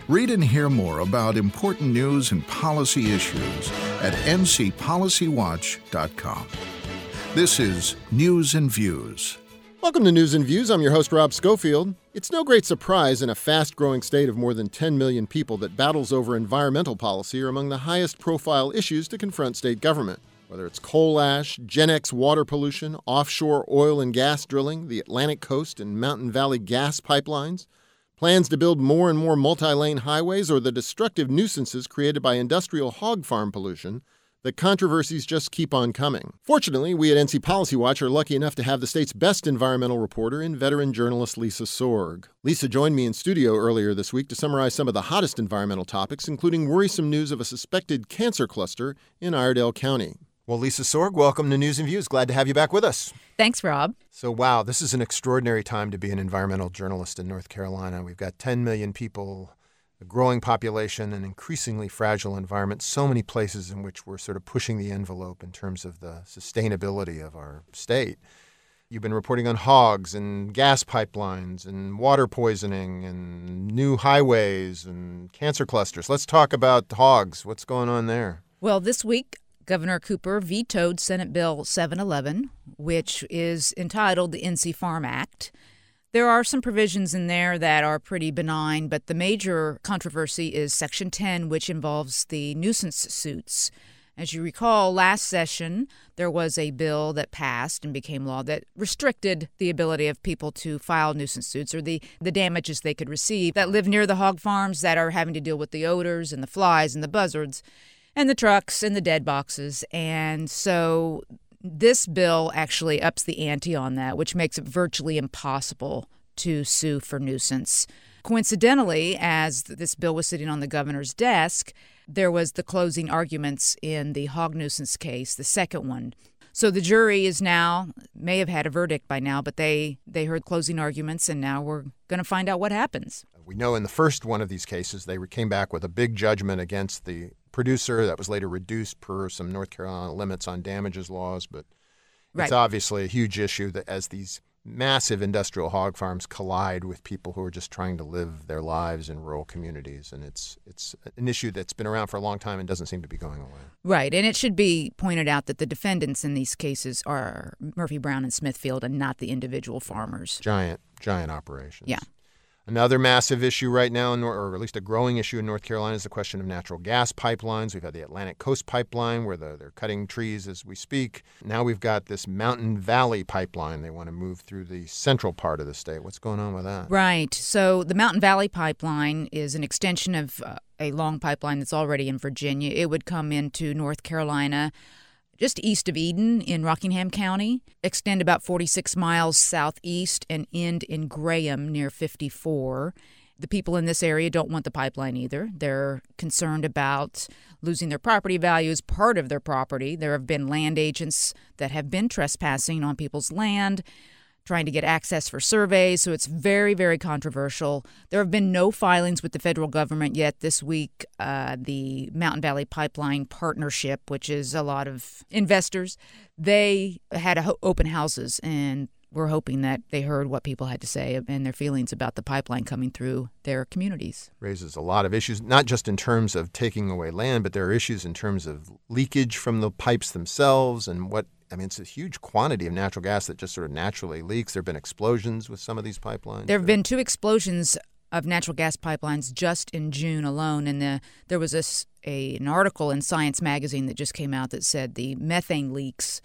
Read and hear more about important news and policy issues at ncpolicywatch.com. This is News and Views. Welcome to News and Views. I'm your host, Rob Schofield. It's no great surprise in a fast-growing state of more than 10 million people that battles over environmental policy are among the highest-profile issues to confront state government. Whether it's coal ash, Gen X water pollution, offshore oil and gas drilling, the Atlantic coast and Mountain Valley gas pipelines, plans to build more and more multi-lane highways, or the destructive nuisances created by industrial hog farm pollution, the controversies just keep on coming. Fortunately, we at NC Policy Watch are lucky enough to have the state's best environmental reporter and veteran journalist Lisa Sorg. Lisa joined me in studio earlier this week to summarize some of the hottest environmental topics, including worrisome news of a suspected cancer cluster in Iredell County. Well, Lisa Sorg, welcome to News and Views. Glad to have you back with us. Thanks, Rob. So, wow, this is an extraordinary time to be an environmental journalist in North Carolina. We've got 10 million people, a growing population, an increasingly fragile environment, so many places in which we're sort of pushing the envelope in terms of the sustainability of our state. You've been reporting on hogs and gas pipelines and water poisoning and new highways and cancer clusters. Let's talk about hogs. What's going on there? Well, this week, Governor Cooper vetoed Senate Bill 711, which is entitled the NC Farm Act. There are some provisions in there that are pretty benign, but the major controversy is Section 10, which involves the nuisance suits. As you recall, last session, there was a bill that passed and became law that restricted the ability of people to file nuisance suits or the damages they could receive that live near the hog farms that are having to deal with the odors and the flies and the buzzards and the trucks and the dead boxes. And so this bill actually ups the ante on that, which makes it virtually impossible to sue for nuisance. Coincidentally, as this bill was sitting on the governor's desk, there was the closing arguments in the hog nuisance case, the second one. So the jury may have had a verdict by now, but they heard closing arguments, and now we're going to find out what happens. We know in the first one of these cases, they came back with a big judgment against the producer that was later reduced per some North Carolina limits on damages laws. But it's obviously a huge issue that as these massive industrial hog farms collide with people who are just trying to live their lives in rural communities. And it's an issue that's been around for a long time and doesn't seem to be going away. Right. And it should be pointed out that the defendants in these cases are Murphy Brown and Smithfield and not the individual farmers. Giant operations. Yeah. Another massive issue right now, or at least a growing issue in North Carolina, is the question of natural gas pipelines. We've had the Atlantic Coast Pipeline where they're cutting trees as we speak. Now we've got this Mountain Valley Pipeline. They want to move through the central part of the state. What's going on with that? Right. So the Mountain Valley Pipeline is an extension of a long pipeline that's already in Virginia. It would come into North Carolina just east of Eden in Rockingham County, extend about 46 miles southeast, and end in Graham near 54. The people in this area don't want the pipeline either. They're concerned about losing their property values, part of their property. There have been land agents that have been trespassing on people's land, trying to get access for surveys, so it's very, very controversial. There have been no filings with the federal government yet. This week, the Mountain Valley Pipeline Partnership, which is a lot of investors, they had open houses, and we're hoping that they heard what people had to say and their feelings about the pipeline coming through their communities. Raises a lot of issues, not just in terms of taking away land, but there are issues in terms of leakage from the pipes themselves and it's a huge quantity of natural gas that just sort of naturally leaks. There have been explosions with some of these pipelines. There have been 2 explosions of natural gas pipelines just in June alone. And there was an article in Science magazine that just came out that said the methane leaks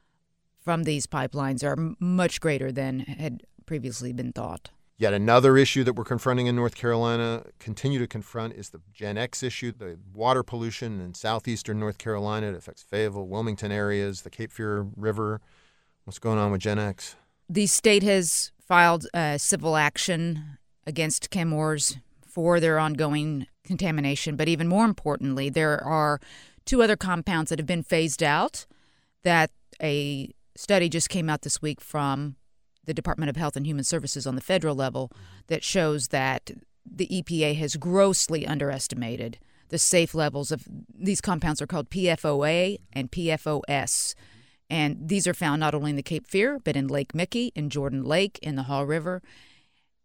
from these pipelines are much greater than had previously been thought. Yet another issue that we're confronting in North Carolina, continue to confront, is the Gen X issue, the water pollution in southeastern North Carolina. It affects Fayetteville, Wilmington areas, the Cape Fear River. What's going on with Gen X? The state has filed civil action against Chemours for their ongoing contamination. But even more importantly, there are 2 other compounds that have been phased out that a study just came out this week from the Department of Health and Human Services on the federal level that shows that the EPA has grossly underestimated the safe levels of these compounds. Are called PFOA and PFOS. And these are found not only in the Cape Fear, but in Lake Mickey, in Jordan Lake, in the Haw River.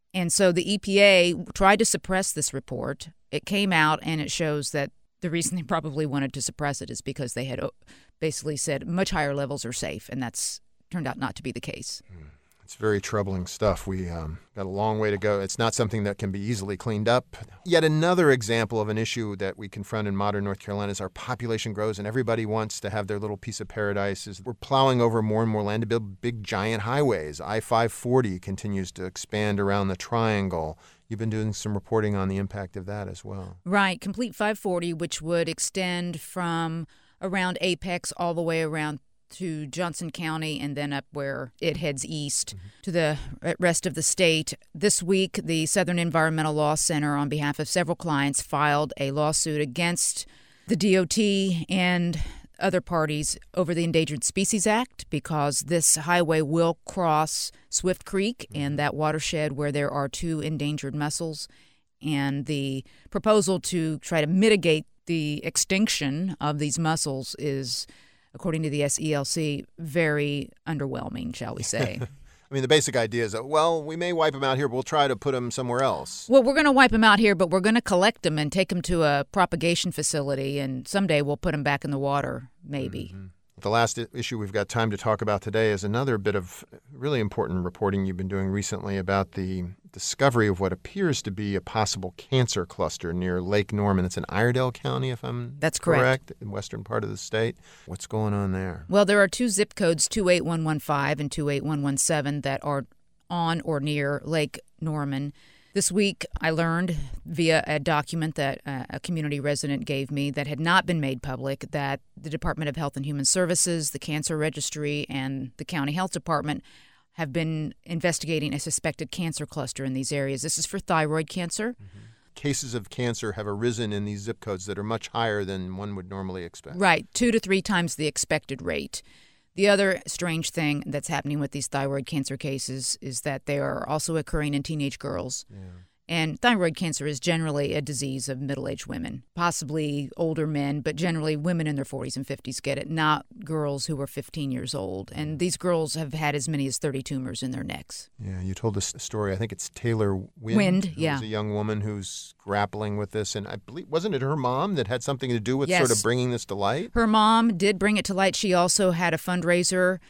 And so the EPA tried to suppress this report. It came out and it shows that the reason they probably wanted to suppress it is because they had basically said much higher levels are safe, and that's turned out not to be the case. It's very troubling stuff. We got a long way to go. It's not something that can be easily cleaned up. Yet another example of an issue that we confront in modern North Carolina is our population grows and everybody wants to have their little piece of paradise. We're plowing over more and more land to build big, giant highways. I-540 continues to expand around the triangle. You've been doing some reporting on the impact of that as well. Right. Complete 540, which would extend from around Apex all the way around to Johnson County and then up where it heads east to the rest of the state. This week, the Southern Environmental Law Center, on behalf of several clients, filed a lawsuit against the DOT and other parties over the Endangered Species Act because this highway will cross Swift Creek and that watershed where there are 2 endangered mussels. And the proposal to try to mitigate the extinction of these mussels is, according to the SELC, very underwhelming, shall we say. I mean, the basic idea is, well, we may wipe them out here, but we'll try to put them somewhere else. Well, we're going to wipe them out here, but we're going to collect them and take them to a propagation facility, and someday we'll put them back in the water, maybe. Mm-hmm. The last issue we've got time to talk about today is another bit of really important reporting you've been doing recently about the discovery of what appears to be a possible cancer cluster near Lake Norman. It's in Iredell County, if I'm That's correct, in western part of the state. What's going on there? Well, there are 2 zip codes, 28115 and 28117, that are on or near Lake Norman. This week, I learned via a document that a community resident gave me that had not been made public that the Department of Health and Human Services, the Cancer Registry, and the County Health Department have been investigating a suspected cancer cluster in these areas. This is for thyroid cancer. Mm-hmm. Cases of cancer have arisen in these zip codes that are much higher than one would normally expect. Right, 2 to 3 times the expected rate. The other strange thing that's happening with these thyroid cancer cases is that they are also occurring in teenage girls. Yeah. And thyroid cancer is generally a disease of middle-aged women, possibly older men, but generally women in their 40s and 50s get it, not girls who are 15 years old. And these girls have had as many as 30 tumors in their necks. Yeah, you told us a story. I think it's Taylor Wind, yeah. Who's a young woman who's grappling with this. And I believe, wasn't it her mom that had something to do with Yes. sort of bringing this to light? Her mom did bring it to light. She also had a fundraiser,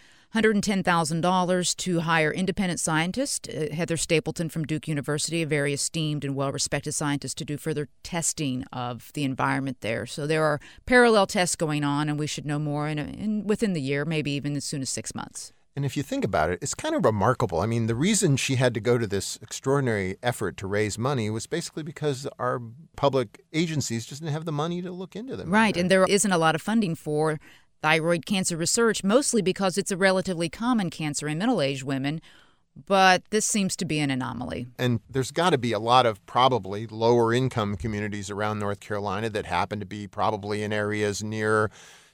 $110,000 to hire independent scientists, Heather Stapleton from Duke University, a very esteemed and well-respected scientist, to do further testing of the environment there. So there are parallel tests going on, and we should know more within the year, maybe even as soon as 6 months. And if you think about it, it's kind of remarkable. I mean, the reason she had to go to this extraordinary effort to raise money was basically because our public agencies just didn't have the money to look into them. Right, and there isn't a lot of funding for thyroid cancer research, mostly because it's a relatively common cancer in middle-aged women, but this seems to be an anomaly. And there's got to be a lot of probably lower-income communities around North Carolina that happen to be probably in areas near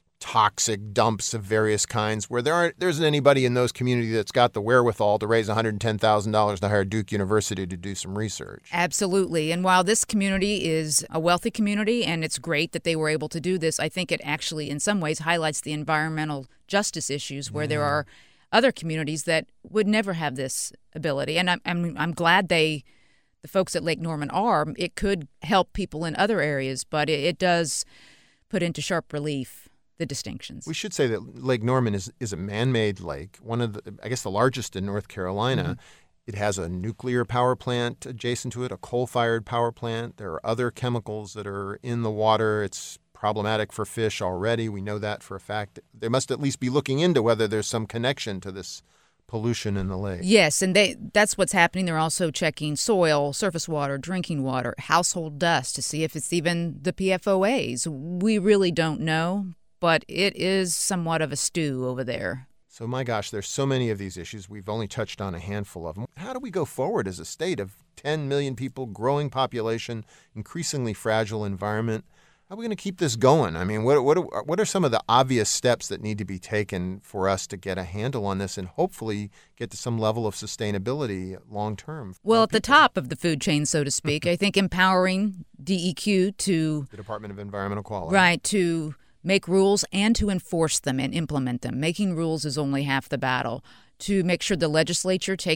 toxic dumps of various kinds where there isn't anybody in those communities that's got the wherewithal to raise $110,000 to hire Duke University to do some research. Absolutely. And while this community is a wealthy community and it's great that they were able to do this, I think it actually in some ways highlights the environmental justice issues where there are other communities that would never have this ability. And I'm glad the folks at Lake Norman are. It could help people in other areas, but it does put into sharp relief the distinctions. We should say that Lake Norman is a man-made lake, one of the largest in North Carolina. Mm-hmm. It has a nuclear power plant adjacent to it, a coal-fired power plant. There are other chemicals that are in the water. It's problematic for fish already. We know that for a fact. They must at least be looking into whether there's some connection to this pollution in the lake. Yes, and that's what's happening. They're also checking soil, surface water, drinking water, household dust to see if it's even the PFOAs. We really don't know, but it is somewhat of a stew over there. So, my gosh, there's so many of these issues. We've only touched on a handful of them. How do we go forward as a state of 10 million people, growing population, increasingly fragile environment? How are we going to keep this going? I mean, what are some of the obvious steps that need to be taken for us to get a handle on this and hopefully get to some level of sustainability long term? Well, at the top of the food chain, so to speak, I think empowering DEQ to the Department of Environmental Quality. Right, to make rules and to enforce them and implement them. Making rules is only half the battle. To make sure the legislature takes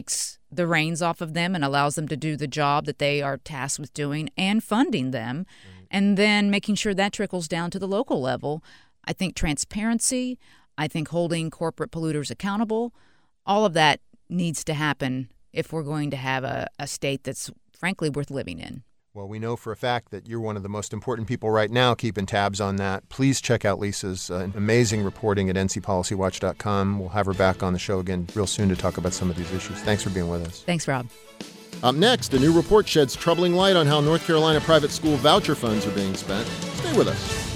the reins off of them and allows them to do the job that they are tasked with doing, and funding them, and then making sure that trickles down to the local level. I think transparency, I think holding corporate polluters accountable, all of that needs to happen if we're going to have a state that's frankly worth living in. Well, we know for a fact that you're one of the most important people right now keeping tabs on that. Please check out Lisa's amazing reporting at ncpolicywatch.com. We'll have her back on the show again real soon to talk about some of these issues. Thanks for being with us. Thanks, Rob. Up next, a new report sheds troubling light on how North Carolina private school voucher funds are being spent. Stay with us.